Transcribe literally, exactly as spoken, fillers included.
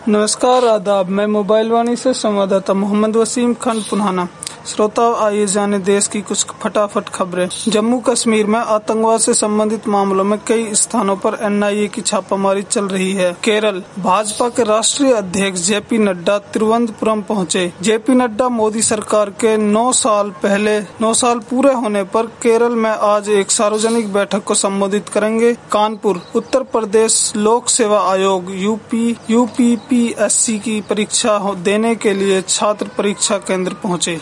नमस्कार, आदाब। मैं मोबाइल वाणी से संवाददाता मोहम्मद वसीम खान पुनाना। श्रोताओं, आइए जाने देश की कुछ फटाफट खबरें। जम्मू कश्मीर में आतंकवाद से संबंधित मामलों में कई स्थानों पर एन आई ए की छापामारी चल रही है। केरल, भाजपा के राष्ट्रीय अध्यक्ष जे पी नड्डा तिरुवनंतपुरम पहुंचे। जे पी नड्डा मोदी सरकार के नौ साल पहले नौ साल पूरे होने पर केरल में आज एक सार्वजनिक बैठक को संबोधित करेंगे। कानपुर, उत्तर प्रदेश लोक सेवा आयोग UP U P P S C की परीक्षा देने के लिए छात्र परीक्षा केंद्र पहुंचे।